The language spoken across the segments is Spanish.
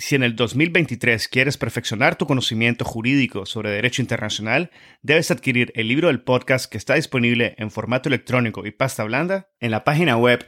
Si en el 2023 quieres perfeccionar tu conocimiento jurídico sobre derecho internacional, debes adquirir el libro del podcast que está disponible en formato electrónico y pasta blanda en la página web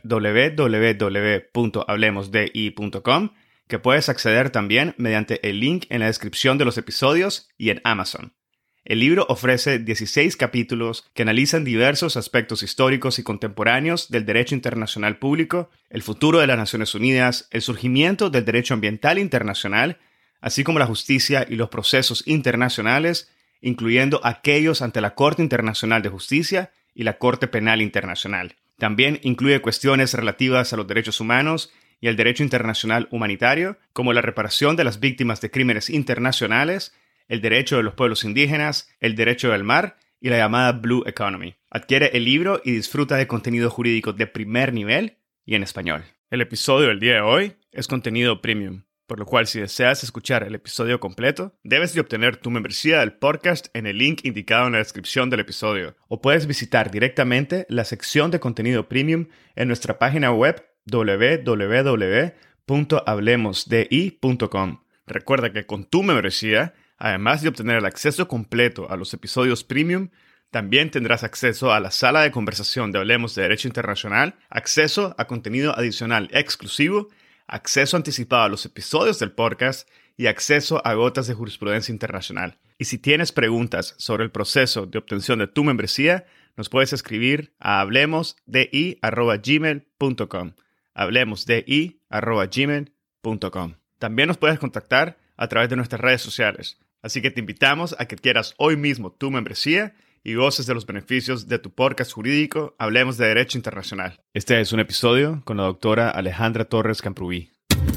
www.hablemosdi.com, que puedes acceder también mediante el link en la descripción de los episodios y en Amazon. El libro ofrece 16 capítulos que analizan diversos aspectos históricos y contemporáneos del derecho internacional público, el futuro de las Naciones Unidas, el surgimiento del derecho ambiental internacional, así como la justicia y los procesos internacionales, incluyendo aquellos ante la Corte Internacional de Justicia y la Corte Penal Internacional. También incluye cuestiones relativas a los derechos humanos y el derecho internacional humanitario, como la reparación de las víctimas de crímenes internacionales, el derecho de los pueblos indígenas, el derecho del mar y la llamada Blue Economy. Adquiere el libro y disfruta de contenido jurídico de primer nivel y en español. El episodio del día de hoy es contenido premium, por lo cual si deseas escuchar el episodio completo, debes de obtener tu membresía del podcast en el link indicado en la descripción del episodio, o puedes visitar directamente la sección de contenido premium en nuestra página web www.hablemosdi.com. Recuerda que con tu membresía, además de obtener el acceso completo a los episodios premium, también tendrás acceso a la sala de conversación de Hablemos de Derecho Internacional, acceso a contenido adicional exclusivo, acceso anticipado a los episodios del podcast y acceso a gotas de jurisprudencia internacional. Y si tienes preguntas sobre el proceso de obtención de tu membresía, nos puedes escribir a hablemosdi@gmail.com. hablemosdi@gmail.com. También nos puedes contactar a través de nuestras redes sociales. Así que te invitamos a que adquieras hoy mismo tu membresía y goces de los beneficios de tu podcast jurídico Hablemos de Derecho Internacional. Este es un episodio con la doctora Alejandra Torres Camprubí.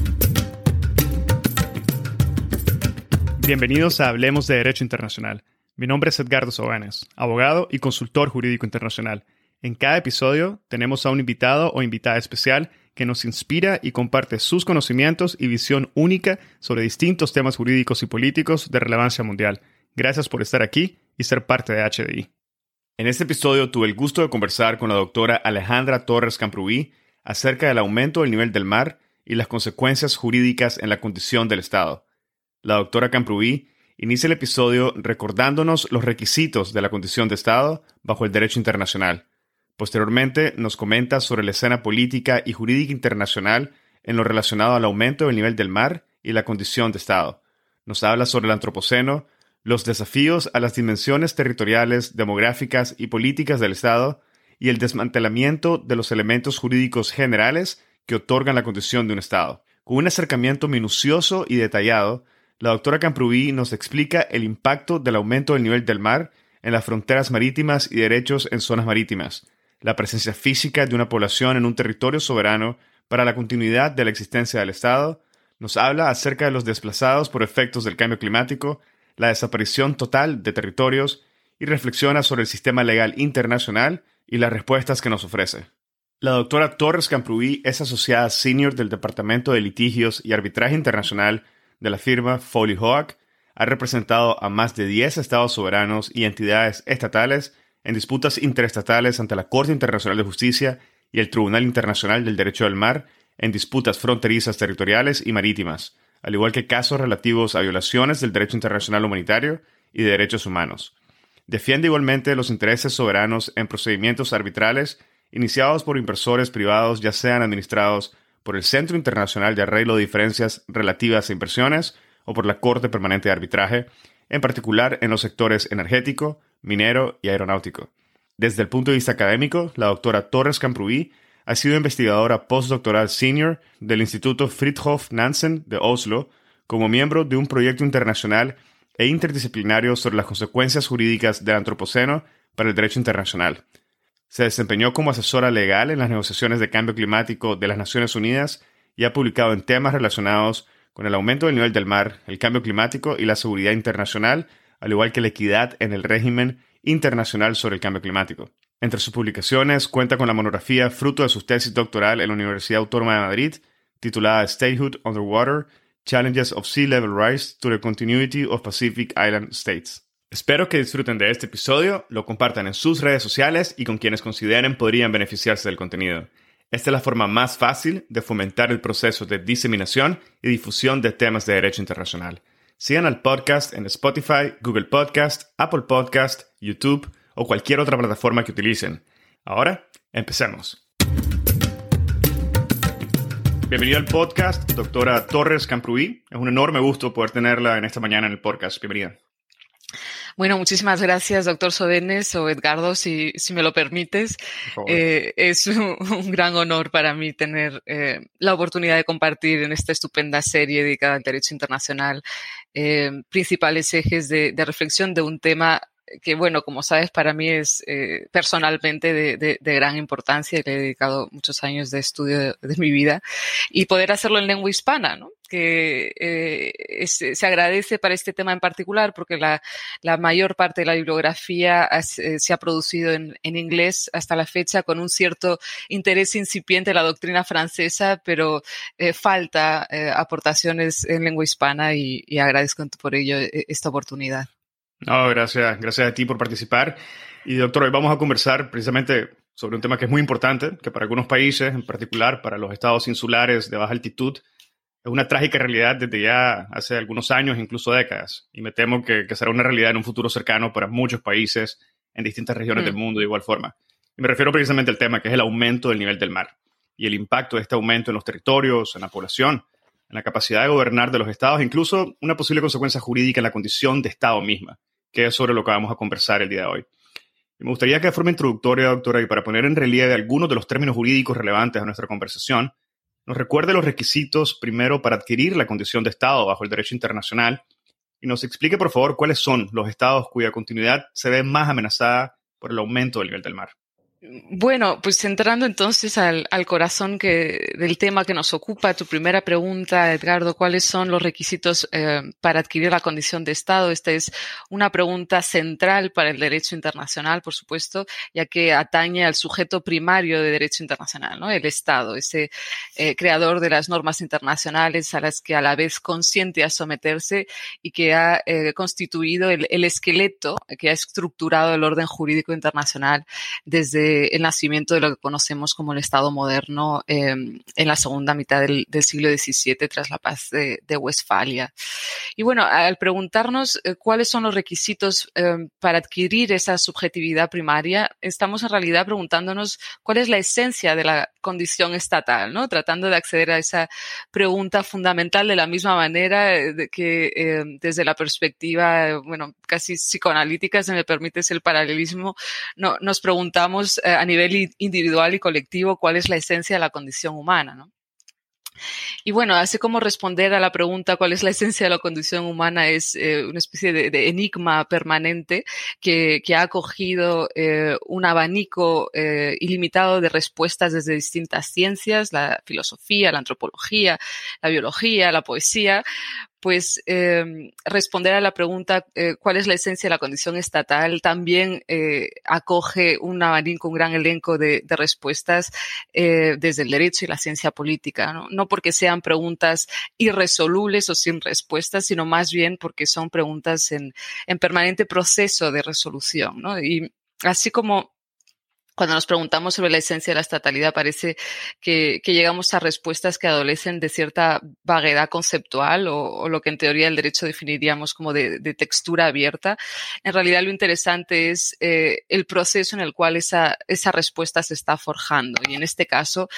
Bienvenidos a Hablemos de Derecho Internacional. Mi nombre es Edgardo Sobanes, abogado y consultor jurídico internacional. En cada episodio tenemos a un invitado o invitada especial que nos inspira y comparte sus conocimientos y visión única sobre distintos temas jurídicos y políticos de relevancia mundial. Gracias por estar aquí y ser parte de HDI. En este episodio tuve el gusto de conversar con la doctora Alejandra Torres Camprubí acerca del aumento del nivel del mar y las consecuencias jurídicas en la condición del Estado. La doctora Camprubí inicia el episodio recordándonos los requisitos de la condición de Estado bajo el derecho internacional. Posteriormente, nos comenta sobre la escena política y jurídica internacional en lo relacionado al aumento del nivel del mar y la condición de Estado. Nos habla sobre el antropoceno, los desafíos a las dimensiones territoriales, demográficas y políticas del Estado y el desmantelamiento de los elementos jurídicos generales que otorgan la condición de un Estado. Con un acercamiento minucioso y detallado, la doctora Camprubí nos explica el impacto del aumento del nivel del mar en las fronteras marítimas y derechos en zonas marítimas, la presencia física de una población en un territorio soberano para la continuidad de la existencia del Estado, nos habla acerca de los desplazados por efectos del cambio climático, la desaparición total de territorios y reflexiona sobre el sistema legal internacional y las respuestas que nos ofrece. La doctora Torres Camprubí es asociada senior del Departamento de Litigios y Arbitraje Internacional de la firma Foley Hoag, ha representado a más de 10 estados soberanos y entidades estatales en disputas interestatales ante la Corte Internacional de Justicia y el Tribunal Internacional del Derecho del Mar en disputas fronterizas territoriales y marítimas, al igual que casos relativos a violaciones del derecho internacional humanitario y de derechos humanos. Defiende igualmente los intereses soberanos en procedimientos arbitrales iniciados por inversores privados, ya sean administrados por el Centro Internacional de Arreglo de Diferencias Relativas a Inversiones o por la Corte Permanente de Arbitraje, en particular en los sectores energético, minero y aeronáutico. Desde el punto de vista académico, la doctora Torres Camprubí ha sido investigadora postdoctoral senior del Instituto Fridtjof Nansen de Oslo como miembro de un proyecto internacional e interdisciplinario sobre las consecuencias jurídicas del antropoceno para el derecho internacional. Se desempeñó como asesora legal en las negociaciones de cambio climático de las Naciones Unidas y ha publicado en temas relacionados con el aumento del nivel del mar, el cambio climático y la seguridad internacional, al igual que la equidad en el régimen internacional sobre el cambio climático. Entre sus publicaciones cuenta con la monografía fruto de su tesis doctoral en la Universidad Autónoma de Madrid, titulada Statehood Underwater: Challenges of Sea Level Rise to the Continuity of Pacific Island States. Espero que disfruten de este episodio, lo compartan en sus redes sociales y con quienes consideren podrían beneficiarse del contenido. Esta es la forma más fácil de fomentar el proceso de diseminación y difusión de temas de derecho internacional. Sigan al podcast en Spotify, Google Podcast, Apple Podcast, YouTube o cualquier otra plataforma que utilicen. Ahora, empecemos. Bienvenida al podcast, doctora Torres Camprubí. Es un enorme gusto poder tenerla en esta mañana en el podcast. Bienvenida. Bueno, muchísimas gracias, doctor Sodenes o Edgardo, si me lo permites. Es un gran honor para mí tener la oportunidad de compartir en esta estupenda serie dedicada al derecho internacional principales ejes de reflexión de un tema que, bueno, como sabes, para mí es personalmente de gran importancia y le he dedicado muchos años de estudio de mi vida, y poder hacerlo en lengua hispana, ¿no? Que se agradece para este tema en particular porque la mayor parte de la bibliografía se ha producido en inglés hasta la fecha, con un cierto interés incipiente en la doctrina francesa, pero falta aportaciones en lengua hispana y agradezco por ello esta oportunidad. No, gracias a ti por participar. Y doctor, hoy vamos a conversar precisamente sobre un tema que es muy importante, que para algunos países, en particular para los estados insulares de baja altitud, es una trágica realidad desde ya hace algunos años, incluso décadas. Y me temo que será una realidad en un futuro cercano para muchos países en distintas regiones del mundo de igual forma. Y me refiero precisamente al tema que es el aumento del nivel del mar y el impacto de este aumento en los territorios, en la población, en la capacidad de gobernar de los estados, incluso una posible consecuencia jurídica en la condición de estado misma, que es sobre lo que vamos a conversar el día de hoy. Y me gustaría que de forma introductoria, doctora, y para poner en relieve algunos de los términos jurídicos relevantes a nuestra conversación, nos recuerde los requisitos primero para adquirir la condición de estado bajo el derecho internacional y nos explique, por favor, cuáles son los estados cuya continuidad se ve más amenazada por el aumento del nivel del mar. Bueno, pues entrando entonces al corazón del tema que nos ocupa, tu primera pregunta, Edgardo, ¿cuáles son los requisitos para adquirir la condición de Estado? Esta es una pregunta central para el derecho internacional, por supuesto, ya que atañe al sujeto primario de derecho internacional, ¿no? El Estado, ese creador de las normas internacionales a las que a la vez consiente a someterse y que ha constituido el esqueleto que ha estructurado el orden jurídico internacional desde el nacimiento de lo que conocemos como el Estado moderno en la segunda mitad del siglo XVII tras la paz de Westfalia. Y bueno, al preguntarnos cuáles son los requisitos para adquirir esa subjetividad primaria, estamos en realidad preguntándonos cuál es la esencia de la condición estatal, ¿no? Tratando de acceder a esa pregunta fundamental de la misma manera que desde la perspectiva, bueno, casi psicoanalítica, si me permites el paralelismo, nos preguntamos a nivel individual y colectivo cuál es la esencia de la condición humana, ¿no? Y bueno, así como responder a la pregunta cuál es la esencia de la condición humana es una especie de enigma permanente que ha acogido un abanico ilimitado de respuestas desde distintas ciencias, la filosofía, la antropología, la biología, la poesía. Pues responder a la pregunta cuál es la esencia de la condición estatal también acoge un abanico, un gran elenco de respuestas desde el derecho y la ciencia política, ¿no? No porque sean preguntas irresolubles o sin respuestas, sino más bien porque son preguntas en permanente proceso de resolución, ¿no? Y así como cuando nos preguntamos sobre la esencia de la estatalidad, parece que llegamos a respuestas que adolecen de cierta vaguedad conceptual o lo que en teoría el derecho definiríamos como de textura abierta. En realidad lo interesante es el proceso en el cual esa respuesta se está forjando. Y en este caso,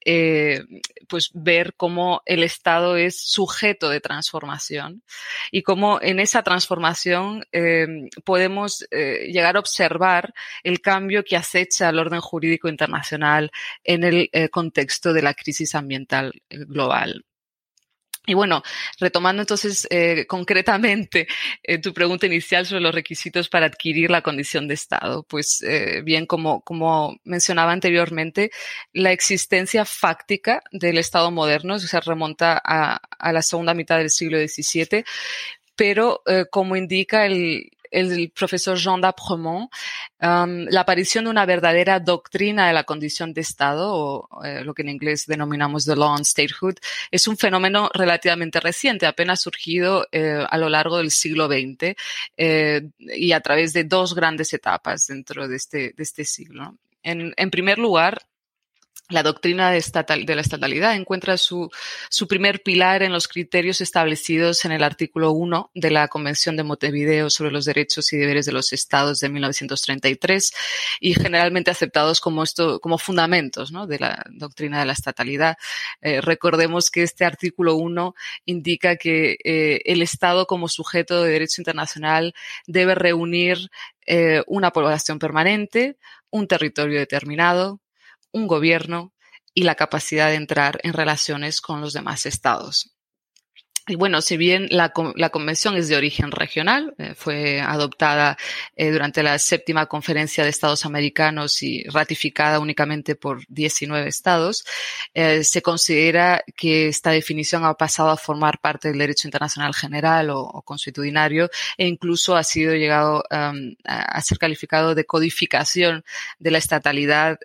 pues ver cómo el Estado es sujeto de transformación y cómo en esa transformación podemos llegar a observar el cambio que acecha al orden jurídico internacional en el contexto de la crisis ambiental global. Y bueno, retomando entonces concretamente tu pregunta inicial sobre los requisitos para adquirir la condición de Estado, pues bien, como mencionaba anteriormente, la existencia fáctica del Estado moderno se remonta a la segunda mitad del siglo XVII, pero como indica el profesor Jean d'Apremont, la aparición de una verdadera doctrina de la condición de Estado, o lo que en inglés denominamos the law on statehood, es un fenómeno relativamente reciente, apenas surgido a lo largo del siglo XX y a través de dos grandes etapas dentro de este siglo. En primer lugar, La doctrina de la estatalidad encuentra su primer pilar en los criterios establecidos en el artículo 1 de la Convención de Montevideo sobre los derechos y deberes de los estados de 1933 y generalmente aceptados como fundamentos, ¿no?, de la doctrina de la estatalidad. Recordemos que este artículo 1 indica que el Estado como sujeto de derecho internacional debe reunir una población permanente, un territorio determinado, un gobierno y la capacidad de entrar en relaciones con los demás estados. Y bueno, si bien la convención es de origen regional, fue adoptada durante la 7ª Conferencia de Estados Americanos y ratificada únicamente por 19 estados, se considera que esta definición ha pasado a formar parte del derecho internacional general o consuetudinario e incluso ha sido llegado a ser calificado de codificación de la estatalidad,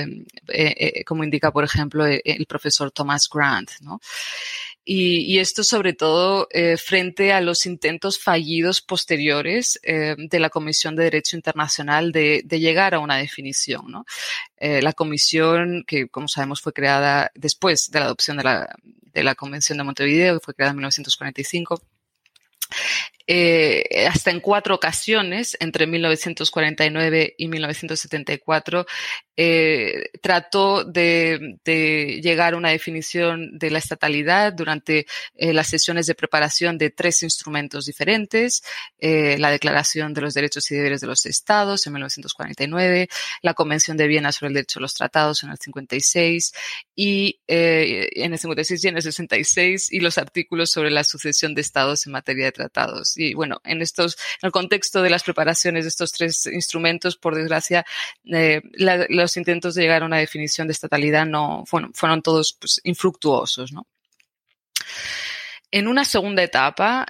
como indica, por ejemplo, el profesor Thomas Grant, ¿no? Y esto sobre todo frente a los intentos fallidos posteriores de la Comisión de Derecho Internacional de llegar a una definición, ¿no? La comisión, que como sabemos fue creada después de la adopción de la Convención de Montevideo, que fue creada en 1945, hasta en 4 ocasiones, entre 1949 y 1974, trató de llegar a una definición de la estatalidad durante las sesiones de preparación de 3 instrumentos diferentes: la Declaración de los Derechos y Deberes de los Estados en 1949, la Convención de Viena sobre el Derecho a los Tratados en el 56 y en el 56 y en el 66, y los artículos sobre la sucesión de estados en materia de tratados. Y bueno, en el contexto de las preparaciones de estos 3 instrumentos, por desgracia, los intentos de llegar a una definición de estatalidad fueron todos, pues, infructuosos, ¿no? En una segunda etapa,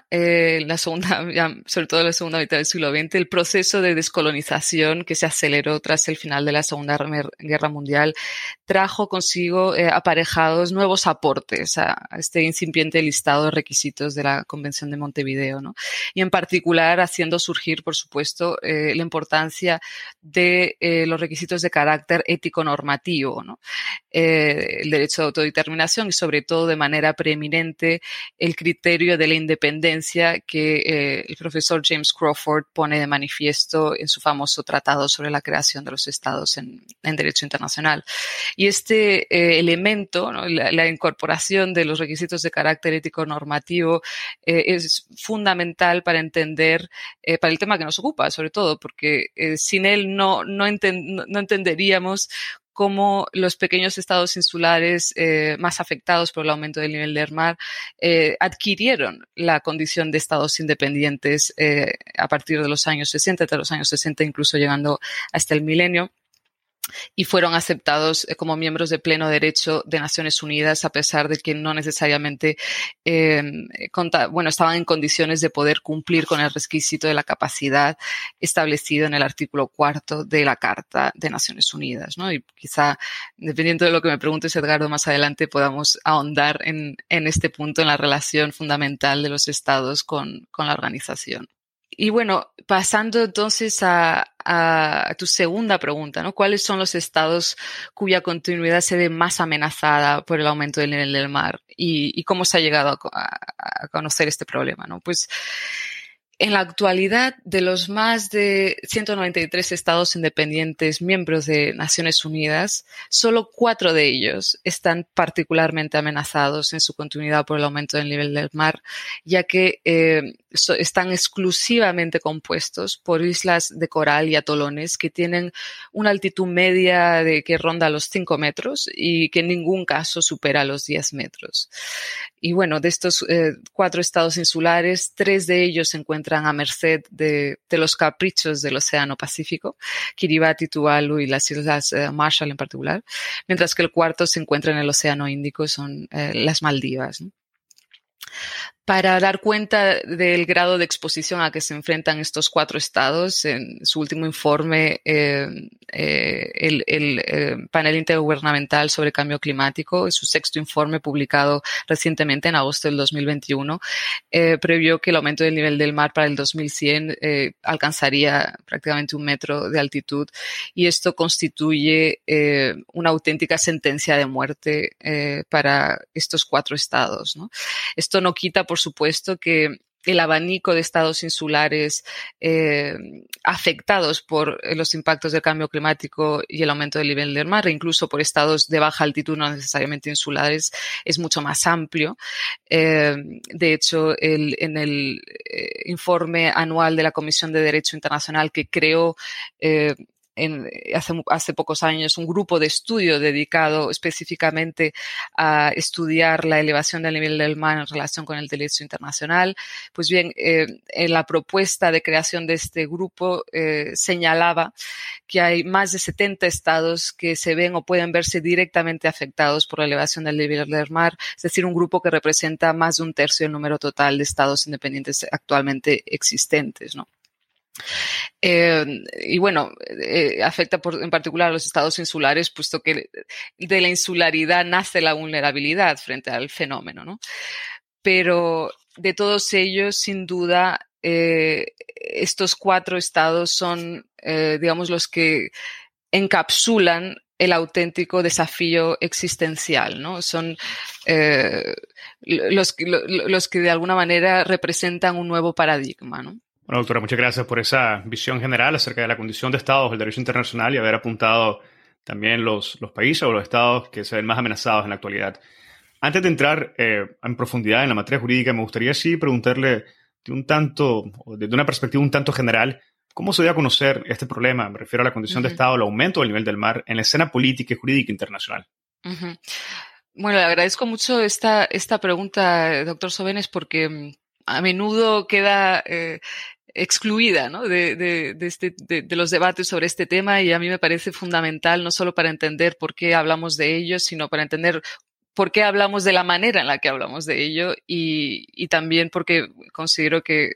sobre todo en la segunda mitad del siglo XX, el proceso de descolonización que se aceleró tras el final de la Segunda Guerra Mundial trajo consigo aparejados nuevos aportes a este incipiente listado de requisitos de la Convención de Montevideo, ¿no? Y en particular haciendo surgir, por supuesto, la importancia de los requisitos de carácter ético-normativo, ¿no? El derecho de autodeterminación y, sobre todo, de manera preeminente, el criterio de la independencia que el profesor James Crawford pone de manifiesto en su famoso tratado sobre la creación de los estados en derecho internacional. Y este elemento, ¿no?, la incorporación de los requisitos de carácter ético normativo, es fundamental para entender, para el tema que nos ocupa, sobre todo, porque sin él no entenderíamos cómo los pequeños estados insulares más afectados por el aumento del nivel del mar adquirieron la condición de estados independientes a partir de los años 60, de los años 60 incluso llegando hasta el milenio, y fueron aceptados como miembros de pleno derecho de Naciones Unidas, a pesar de que no necesariamente estaban en condiciones de poder cumplir con el requisito de la capacidad establecido en el artículo 4 de la Carta de Naciones Unidas, ¿no? Y quizá, dependiendo de lo que me preguntes, Edgardo, más adelante podamos ahondar en este punto, en la relación fundamental de los estados con la organización. Y bueno, pasando entonces a tu segunda pregunta, ¿no? ¿Cuáles son los estados cuya continuidad se ve más amenazada por el aumento del nivel del mar? ¿Y cómo se ha llegado a conocer este problema, ¿no? Pues en la actualidad, de los más de 193 estados independientes miembros de Naciones Unidas, solo 4 de ellos están particularmente amenazados en su continuidad por el aumento del nivel del mar, ya que están exclusivamente compuestos por islas de coral y atolones que tienen una altitud media que ronda los 5 metros y que en ningún caso supera los 10 metros. Y bueno, de estos 4 estados insulares, 3 de ellos se encuentran a merced de los caprichos del Océano Pacífico, Kiribati, Tuvalu y las Islas Marshall en particular, mientras que el 4 se encuentra en el Océano Índico, son las Maldivas, ¿no? para dar cuenta del grado de exposición a que se enfrentan estos 4 estados. En su último informe, el panel intergubernamental sobre cambio climático, su 6º informe publicado recientemente en agosto del 2021, previó que el aumento del nivel del mar para el 2100 alcanzaría prácticamente 1 metro de altitud, y esto constituye una auténtica sentencia de muerte para estos 4 estados, ¿no? Esto no quita, por supuesto, que el abanico de estados insulares afectados por los impactos del cambio climático y el aumento del nivel del mar, e incluso por estados de baja altitud no necesariamente insulares, es mucho más amplio. De hecho, en el informe anual de la Comisión de Derecho Internacional, que creó hace pocos años un grupo de estudio dedicado específicamente a estudiar la elevación del nivel del mar en relación con el derecho internacional, pues bien, en la propuesta de creación de este grupo señalaba que hay más de 70 estados que se ven o pueden verse directamente afectados por la elevación del nivel del mar, es decir, un grupo que representa más de 1/3 del número total de estados independientes actualmente existentes, ¿no? Y bueno, afecta en particular a los estados insulares, puesto que de la insularidad nace la vulnerabilidad frente al fenómeno, ¿no? Pero de todos ellos, sin duda, estos 4 estados son, digamos, los que encapsulan el auténtico desafío existencial, ¿no? Son los que de alguna manera representan un nuevo paradigma, ¿no? Bueno, doctora, muchas gracias por esa visión general acerca de la condición de estados del derecho internacional y haber apuntado también los países o los estados que se ven más amenazados en la actualidad. Antes de entrar en profundidad en la materia jurídica, me gustaría sí preguntarle desde una perspectiva un tanto general, ¿cómo se dio a conocer este problema? Me refiero a la condición de estado, el aumento del nivel del mar en la escena política y jurídica internacional. Bueno, le agradezco mucho esta pregunta, doctor Sobenes, porque a menudo queda excluida, ¿no? de los debates sobre este tema, y a mí me parece fundamental no solo para entender por qué hablamos de ello, sino para entender por qué hablamos de la manera en la que hablamos de ello, y también porque considero que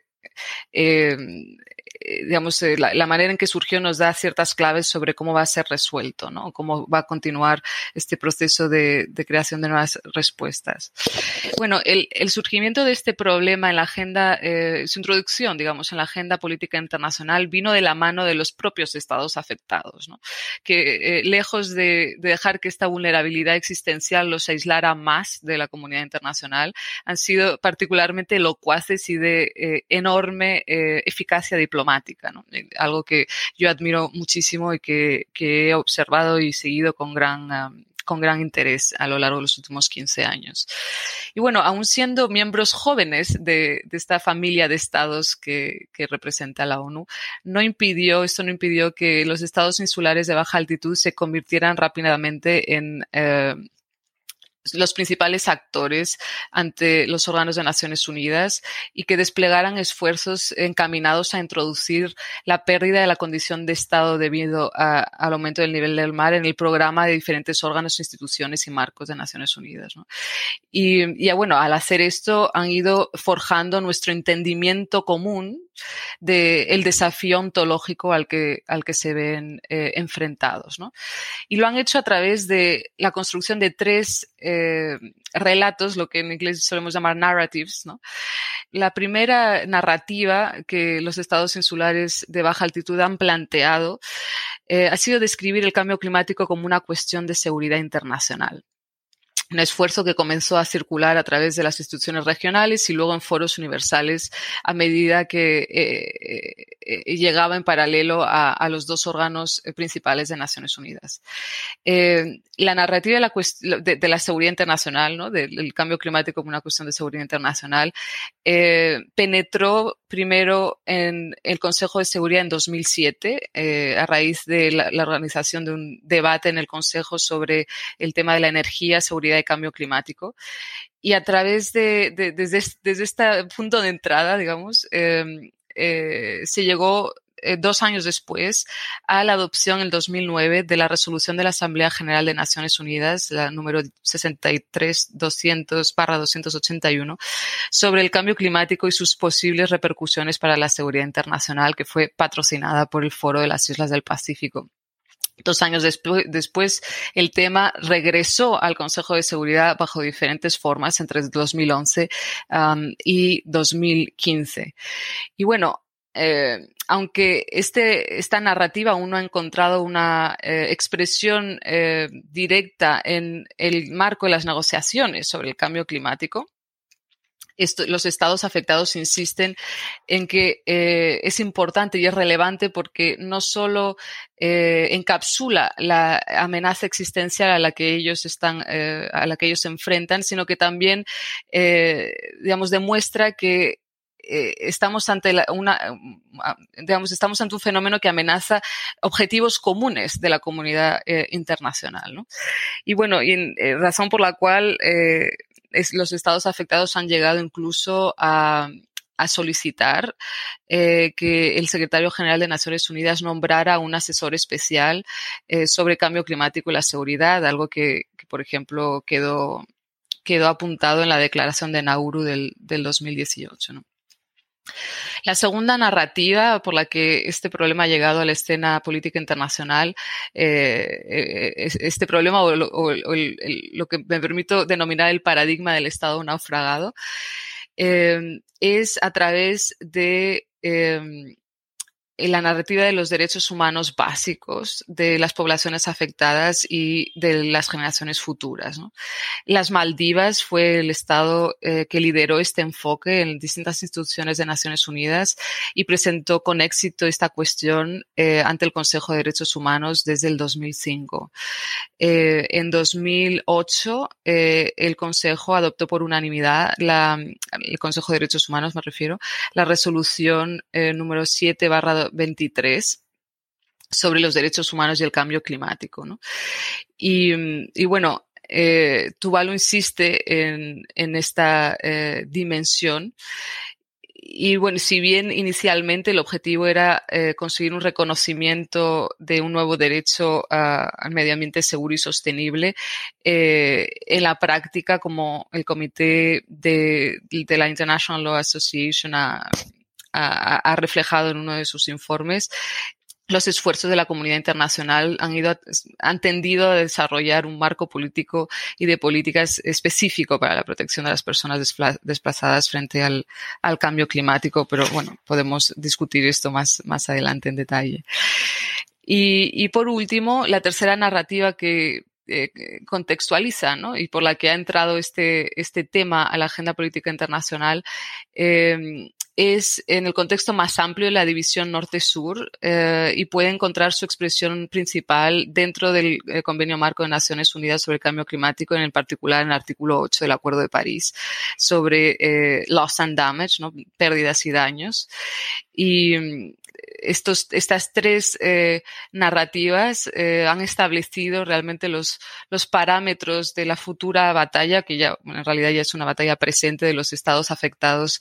digamos, la manera en que surgió nos da ciertas claves sobre cómo va a ser resuelto, ¿no? Cómo va a continuar este proceso de creación de nuevas respuestas. Bueno, el surgimiento de este problema en la agenda, su introducción, digamos, en la agenda política internacional vino de la mano de los propios estados afectados, ¿no? Que lejos de dejar que esta vulnerabilidad existencial los aislara más de la comunidad internacional, han sido particularmente locuaces y de enorme eficacia diplomática, ¿no? Algo que yo admiro muchísimo y que he observado y seguido con gran interés a lo largo de los últimos 15 años. Y bueno, aún siendo miembros jóvenes de esta familia de estados que representa la ONU, esto no impidió que los estados insulares de baja altitud se convirtieran rápidamente en los principales actores ante los órganos de Naciones Unidas, y que desplegaran esfuerzos encaminados a introducir la pérdida de la condición de Estado debido al aumento del nivel del mar en el programa de diferentes órganos, instituciones y marcos de Naciones Unidas, ¿no? Y bueno, al hacer esto han ido forjando nuestro entendimiento común del desafío ontológico al que se ven enfrentados, ¿no? Y lo han hecho a través de la construcción de 3 relatos, lo que en inglés solemos llamar narratives, ¿no? La primera narrativa que los estados insulares de baja altitud han planteado ha sido describir el cambio climático como una cuestión de seguridad internacional. Un esfuerzo que comenzó a circular a través de las instituciones regionales y luego en foros universales a medida que llegaba en paralelo a los 2 órganos principales de Naciones Unidas. La narrativa de la seguridad internacional, ¿no? Del cambio climático como una cuestión de seguridad internacional, penetró primero en el Consejo de Seguridad en 2007, a raíz de la organización de un debate en el Consejo sobre el tema de la energía, seguridad y cambio climático. Y a través desde este punto de entrada, digamos, se llegó 2 años después a la adopción en 2009 de la resolución de la Asamblea General de Naciones Unidas, la número 63-200/281, sobre el cambio climático y sus posibles repercusiones para la seguridad internacional, que fue patrocinada por el Foro de las Islas del Pacífico. 2 años después, el tema regresó al Consejo de Seguridad bajo diferentes formas entre 2011 y 2015. Y bueno, aunque esta narrativa aún no ha encontrado una expresión directa en el marco de las negociaciones sobre el cambio climático, los estados afectados insisten en que es importante y es relevante porque no solo encapsula la amenaza existencial a la que ellos se enfrentan, sino que también, demuestra que estamos ante estamos ante un fenómeno que amenaza objetivos comunes de la comunidad internacional, ¿no? Y bueno, razón por la cual los estados afectados han llegado incluso a solicitar que el secretario general de Naciones Unidas nombrara un asesor especial sobre cambio climático y la seguridad, algo que por ejemplo, quedó apuntado en la declaración de Nauru del 2018, ¿no? La segunda narrativa por la que este problema ha llegado a la escena política internacional, este problema o lo que me permito denominar el paradigma del Estado naufragado, es a través de la narrativa de los derechos humanos básicos de las poblaciones afectadas y de las generaciones futuras, ¿no? Las Maldivas fue el estado que lideró este enfoque en distintas instituciones de Naciones Unidas y presentó con éxito esta cuestión ante el Consejo de Derechos Humanos desde el 2005. En 2008, el Consejo adoptó por unanimidad, el Consejo de Derechos Humanos me refiero, la resolución número 7/23 sobre los derechos humanos y el cambio climático, ¿no? Y bueno, Tuvalu insiste en esta dimensión. Y bueno, si bien inicialmente el objetivo era conseguir un reconocimiento de un nuevo derecho al medio ambiente seguro y sostenible, en la práctica, como el comité de la International Law Association ha reflejado en uno de sus informes, los esfuerzos de la comunidad internacional han tendido a desarrollar un marco político y de políticas específico para la protección de las personas desplazadas frente al cambio climático, pero bueno, podemos discutir esto más adelante en detalle. Y por último, la tercera narrativa que contextualiza, ¿no? Y por la que ha entrado este tema a la agenda política internacional, es en el contexto más amplio de la división norte-sur y puede encontrar su expresión principal dentro del Convenio Marco de Naciones Unidas sobre el Cambio Climático, en particular en el artículo 8 del Acuerdo de París sobre loss and damage, ¿no? Pérdidas y daños. Y estas tres narrativas han establecido realmente los parámetros de la futura batalla, que ya en realidad ya es una batalla presente de los estados afectados,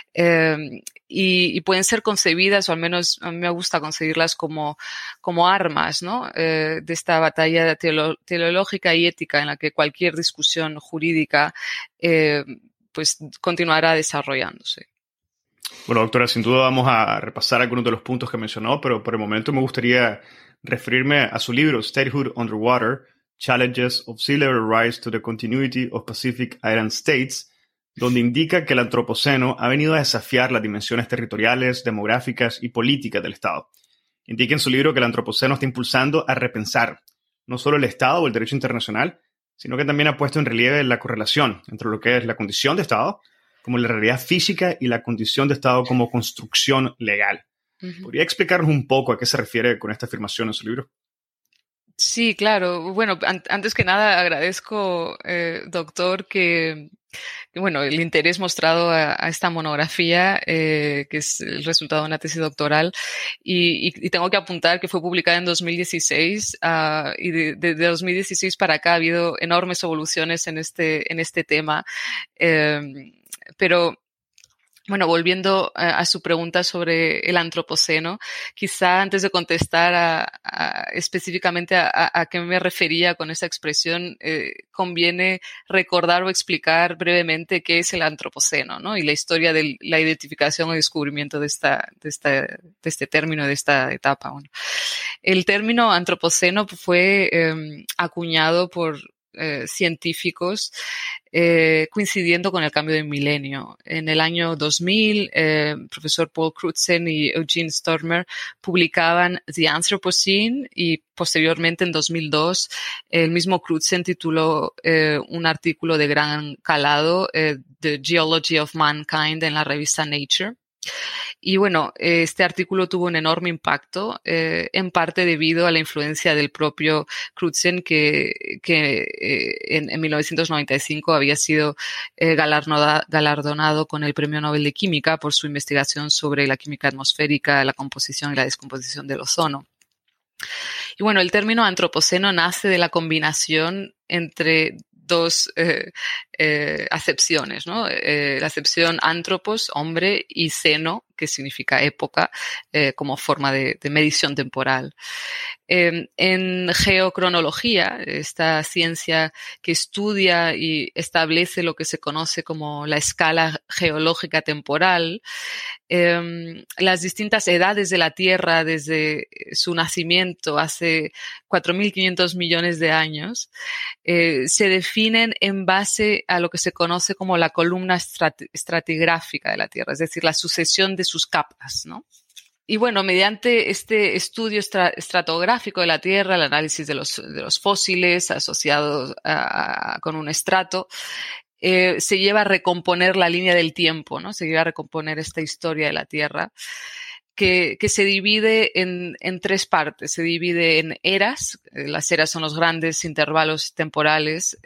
y pueden ser concebidas, o al menos a mí me gusta concebirlas como armas, ¿no? De esta batalla teleológica y ética en la que cualquier discusión jurídica pues continuará desarrollándose. Bueno, doctora, sin duda vamos a repasar algunos de los puntos que mencionó, pero por el momento me gustaría referirme a su libro Statehood Underwater, Challenges of Sea Level Rise to the Continuity of Pacific Island States, donde indica que el antropoceno ha venido a desafiar las dimensiones territoriales, demográficas y políticas del Estado. Indica en su libro que el antropoceno está impulsando a repensar no solo el Estado o el derecho internacional, sino que también ha puesto en relieve la correlación entre lo que es la condición de Estado como la realidad física y la condición de Estado como construcción legal. Uh-huh. ¿Podría explicarnos un poco a qué se refiere con esta afirmación en su libro? Sí, claro. Bueno, antes que nada agradezco, doctor, que bueno, el interés mostrado a esta monografía, que es el resultado de una tesis doctoral, y tengo que apuntar que fue publicada en 2016, y de 2016 para acá ha habido enormes evoluciones en este tema, pero Bueno, volviendo a su pregunta sobre el antropoceno, quizá antes de contestar específicamente a qué me refería con esa expresión, conviene recordar o explicar brevemente qué es el antropoceno, ¿no? Y la historia de la identificación y descubrimiento de este término, de esta etapa. Bueno, el término antropoceno fue acuñado por científicos coincidiendo con el cambio de milenio. En el año 2000, profesor Paul Crutzen y Eugene Stormer publicaban The Anthropocene y posteriormente en 2002 el mismo Crutzen tituló un artículo de gran calado, The Geology of Mankind, en la revista Nature. Y bueno, este artículo tuvo un enorme impacto, en parte debido a la influencia del propio Crutzen, que en 1995 había sido galardonado con el Premio Nobel de Química por su investigación sobre la química atmosférica, la composición y la descomposición del ozono. Y bueno, el término antropoceno nace de la combinación entre dos acepciones, ¿no? La acepción antropos, hombre, y ceno, que significa época, como forma de medición temporal. En geocronología, esta ciencia que estudia y establece lo que se conoce como la escala geológica temporal, las distintas edades de la Tierra desde su nacimiento hace 4.500 millones de años, se definen en base a lo que se conoce como la columna estratigráfica de la Tierra, es decir, la sucesión de sus capas, ¿no? Y bueno, mediante este estudio estratográfico de la Tierra, el análisis de los fósiles asociados con un estrato, se lleva a recomponer la línea del tiempo, ¿no? Se lleva a recomponer esta historia de la Tierra, que se divide en tres partes. Se divide en eras. Las eras son los grandes intervalos temporales.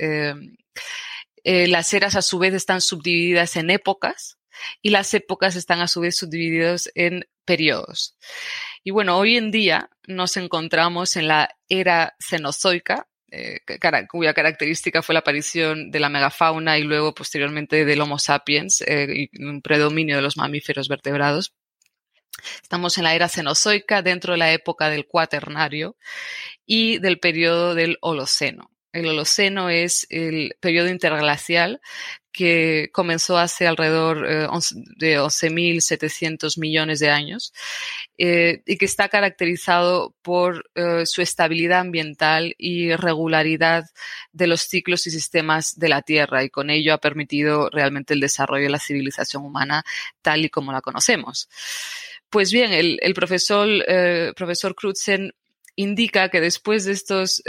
Las eras, a su vez, están subdivididas en épocas, y las épocas están a su vez subdivididas en periodos. Y bueno, hoy en día nos encontramos en la era cenozoica, cuya característica fue la aparición de la megafauna y luego posteriormente del Homo sapiens, y un predominio de los mamíferos vertebrados. Estamos en la era cenozoica, dentro de la época del Cuaternario y del periodo del Holoceno. El Holoceno es el periodo interglacial que comenzó hace alrededor de 11.700 millones de años, y que está caracterizado por su estabilidad ambiental y regularidad de los ciclos y sistemas de la Tierra, y con ello ha permitido realmente el desarrollo de la civilización humana tal y como la conocemos. Pues bien, el profesor Crutzen indica que después de estos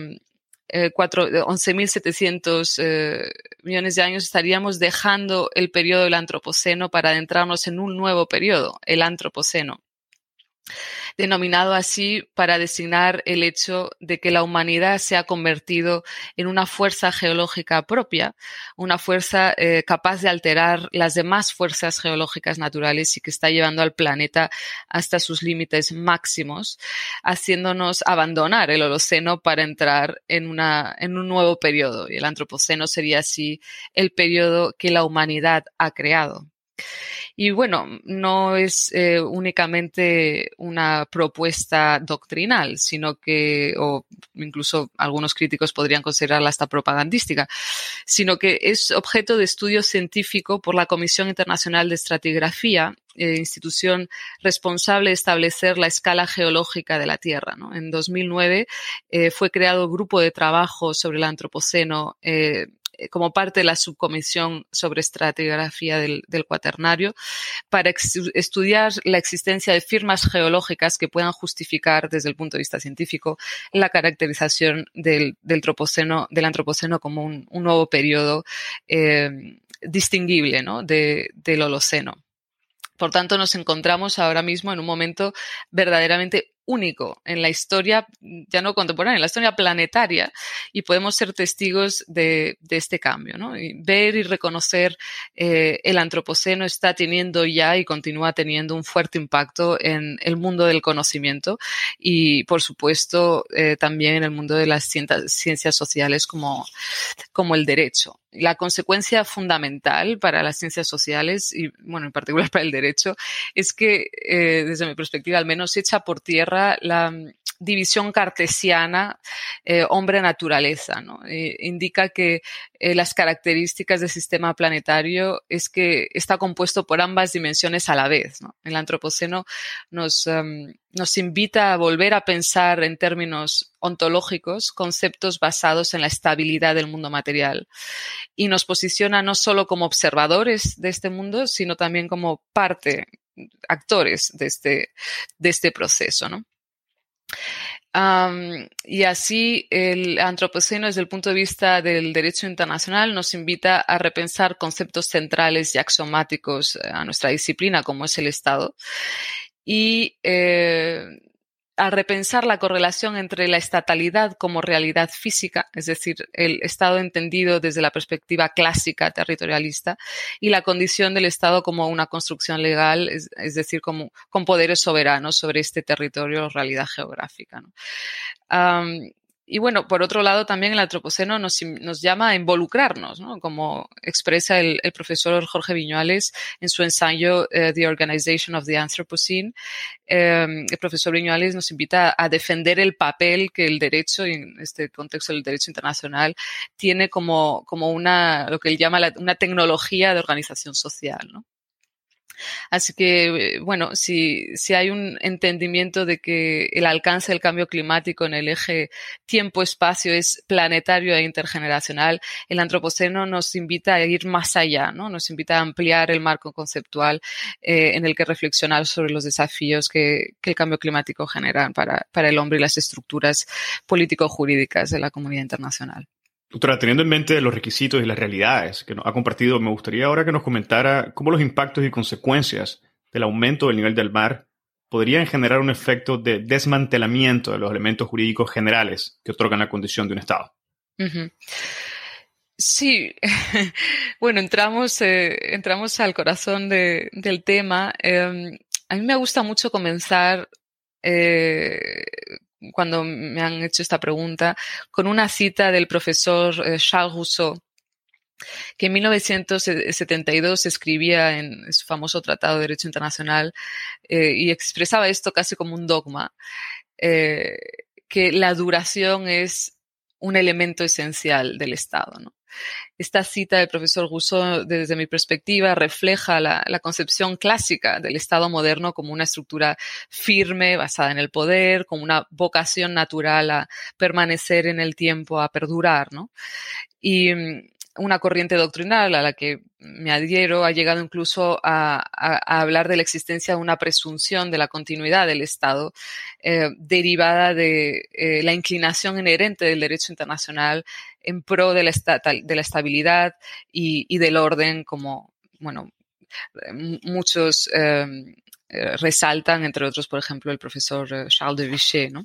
11.700 millones de años estaríamos dejando el periodo del Antropoceno para adentrarnos en un nuevo periodo, el Antropoceno, denominado así para designar el hecho de que la humanidad se ha convertido en una fuerza geológica propia, una fuerza capaz de alterar las demás fuerzas geológicas naturales y que está llevando al planeta hasta sus límites máximos, haciéndonos abandonar el Holoceno para entrar en un nuevo periodo. Y el Antropoceno sería así el periodo que la humanidad ha creado. Y bueno, no es únicamente una propuesta doctrinal, sino que, o incluso algunos críticos podrían considerarla hasta propagandística, sino que es objeto de estudio científico por la Comisión Internacional de Estratigrafía, institución responsable de establecer la escala geológica de la Tierra, ¿no? En 2009 fue creado un grupo de trabajo sobre el Antropoceno como parte de la subcomisión sobre estratigrafía del Cuaternario, para estudiar la existencia de firmas geológicas que puedan justificar desde el punto de vista científico la caracterización del Antropoceno como un nuevo periodo distinguible, ¿no?, del Holoceno. Por tanto, nos encontramos ahora mismo en un momento verdaderamente único en la historia, ya no contemporánea, en la historia planetaria, y podemos ser testigos de este cambio, ¿no? Y ver y reconocer el Antropoceno está teniendo ya y continúa teniendo un fuerte impacto en el mundo del conocimiento y, por supuesto, también en el mundo de las ciencias sociales como el derecho. la consecuencia fundamental para las ciencias sociales y, bueno, en particular para el derecho, es que, desde mi perspectiva al menos, echa por tierra la división cartesiana hombre-naturaleza, ¿no? Indica que las características del sistema planetario es que está compuesto por ambas dimensiones a la vez, ¿no? El antropoceno nos invita a volver a pensar en términos ontológicos conceptos basados en la estabilidad del mundo material y nos posiciona no solo como observadores de este mundo, sino también como actores de este proceso, ¿no? Y así el antropoceno, desde el punto de vista del derecho internacional, nos invita a repensar conceptos centrales y axiomáticos a nuestra disciplina, como es el Estado, y a repensar la correlación entre la estatalidad como realidad física, es decir, el Estado entendido desde la perspectiva clásica territorialista, y la condición del Estado como una construcción legal, es decir, como con poderes soberanos sobre este territorio o realidad geográfica, ¿no? Y bueno, por otro lado, también el antropoceno nos llama a involucrarnos, ¿no? Como expresa el profesor Jorge Viñuales en su ensayo The Organization of the Anthropocene. El profesor Viñuales nos invita a defender el papel que el derecho, y en este contexto del derecho internacional, tiene como lo que él llama una tecnología de organización social, ¿no? Así que, bueno, si hay un entendimiento de que el alcance del cambio climático en el eje tiempo-espacio es planetario e intergeneracional, el antropoceno nos invita a ir más allá, ¿no? Nos invita a ampliar el marco conceptual en el que reflexionar sobre los desafíos que el cambio climático genera para el hombre y las estructuras político-jurídicas de la comunidad internacional. Doctora, teniendo en mente los requisitos y las realidades que nos ha compartido, me gustaría ahora que nos comentara cómo los impactos y consecuencias del aumento del nivel del mar podrían generar un efecto de desmantelamiento de los elementos jurídicos generales que otorgan la condición de un Estado. Uh-huh. Sí, bueno, entramos al corazón del tema. A mí me gusta mucho comenzar cuando me han hecho esta pregunta, con una cita del profesor Charles Rousseau, que en 1972 escribía en su famoso Tratado de Derecho Internacional y expresaba esto casi como un dogma, que la duración es un elemento esencial del Estado, ¿no? Esta cita del profesor Rousseau, desde mi perspectiva, refleja la concepción clásica del Estado moderno como una estructura firme, basada en el poder, como una vocación natural a permanecer en el tiempo, a perdurar, ¿no? Y una corriente doctrinal a la que me adhiero ha llegado incluso a hablar de la existencia de una presunción de la continuidad del Estado derivada de la inclinación inherente del derecho internacional en pro de la estabilidad y del orden, como, bueno, muchos resaltan, entre otros, por ejemplo, el profesor Charles de Vichy, ¿no?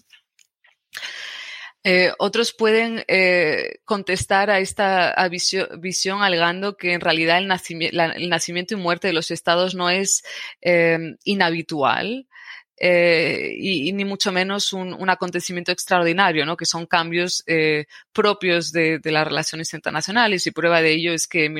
Otros pueden contestar a esta visión alegando que en realidad el nacimiento y muerte de los estados no es inhabitual, y ni mucho menos un acontecimiento extraordinario, ¿no? Que son cambios propios de las relaciones internacionales, y prueba de ello es que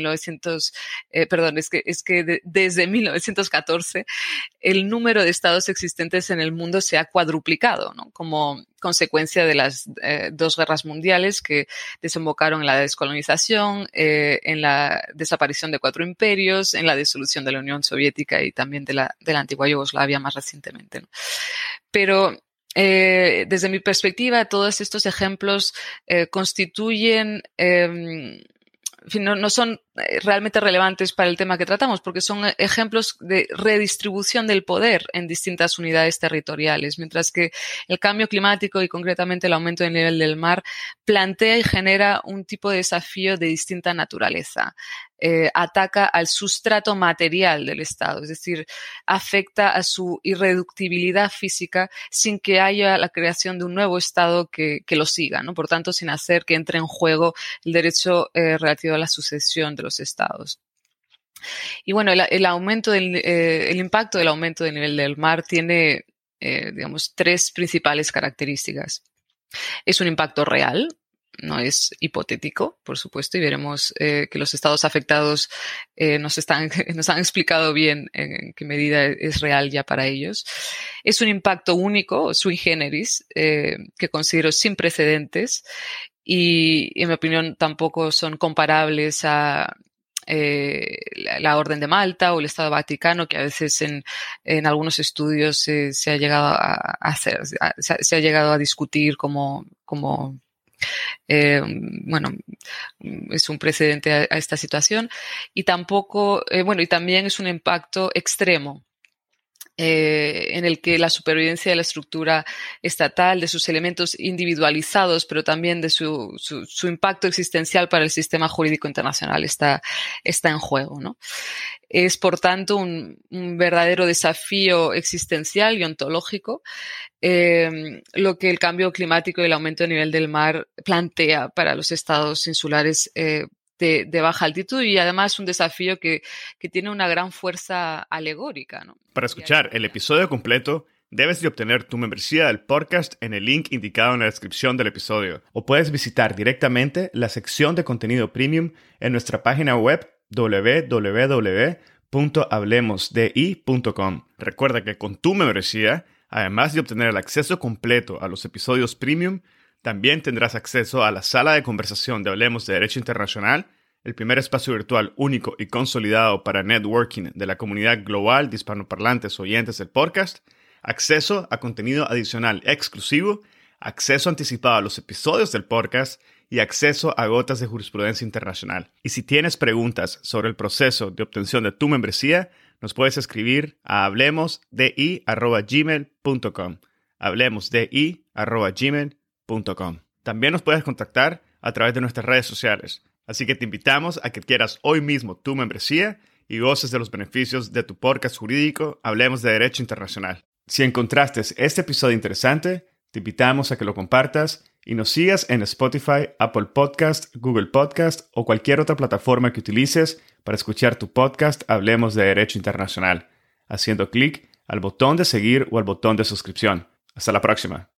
desde 1914 el número de estados existentes en el mundo se ha cuadruplicado, ¿no? Como consecuencia de las dos guerras mundiales que desembocaron en la descolonización, en la desaparición de 4 imperios, en la disolución de la Unión Soviética y también de la antigua Yugoslavia más recientemente, ¿no? Pero desde mi perspectiva, todos estos ejemplos constituyen en fin, no son realmente relevantes para el tema que tratamos, porque son ejemplos de redistribución del poder en distintas unidades territoriales, mientras que el cambio climático y concretamente el aumento del nivel del mar plantea y genera un tipo de desafío de distinta naturaleza. Ataca al sustrato material del Estado, es decir, afecta a su irreductibilidad física sin que haya la creación de un nuevo Estado que lo siga, ¿no? Por tanto, sin hacer que entre en juego el derecho relativo a la sucesión de los Estados. Y bueno, el impacto del aumento del nivel del mar tiene, digamos, 3 principales características. Es un impacto real, no es hipotético, por supuesto, y veremos que los estados afectados nos han explicado bien en qué medida es real ya para ellos. Es un impacto único, sui generis, que considero sin precedentes y, en mi opinión, tampoco son comparables a la Orden de Malta o el Estado Vaticano, que a veces en algunos estudios se ha llegado a hacer, se ha llegado a discutir como bueno, es un precedente a esta situación. Y tampoco, y también es un impacto extremo, en el que la supervivencia de la estructura estatal, de sus elementos individualizados, pero también de su impacto existencial para el sistema jurídico internacional está en juego, ¿no? Es, por tanto, un verdadero desafío existencial y ontológico, lo que el cambio climático y el aumento del nivel del mar plantea para los estados insulares de baja altitud, y además un desafío que tiene una gran fuerza alegórica, ¿no? Para escuchar el episodio completo, debes de obtener tu membresía del podcast en el link indicado en la descripción del episodio, o puedes visitar directamente la sección de contenido premium en nuestra página web www.hablemosdi.com. Recuerda que con tu membresía, además de obtener el acceso completo a los episodios premium, también tendrás acceso a la sala de conversación de Hablemos de Derecho Internacional, el primer espacio virtual único y consolidado para networking de la comunidad global de hispanoparlantes oyentes del podcast, acceso a contenido adicional exclusivo, acceso anticipado a los episodios del podcast y acceso a gotas de jurisprudencia internacional. Y si tienes preguntas sobre el proceso de obtención de tu membresía, nos puedes escribir a hablemosdi@gmail.com. hablemosdi@gmail.com. También nos puedes contactar a través de nuestras redes sociales. Así que te invitamos a que adquieras hoy mismo tu membresía y goces de los beneficios de tu podcast jurídico Hablemos de Derecho Internacional. Si encontraste este episodio interesante, te invitamos a que lo compartas y nos sigas en Spotify, Apple Podcast, Google Podcast o cualquier otra plataforma que utilices para escuchar tu podcast Hablemos de Derecho Internacional, haciendo clic al botón de seguir o al botón de suscripción. Hasta la próxima.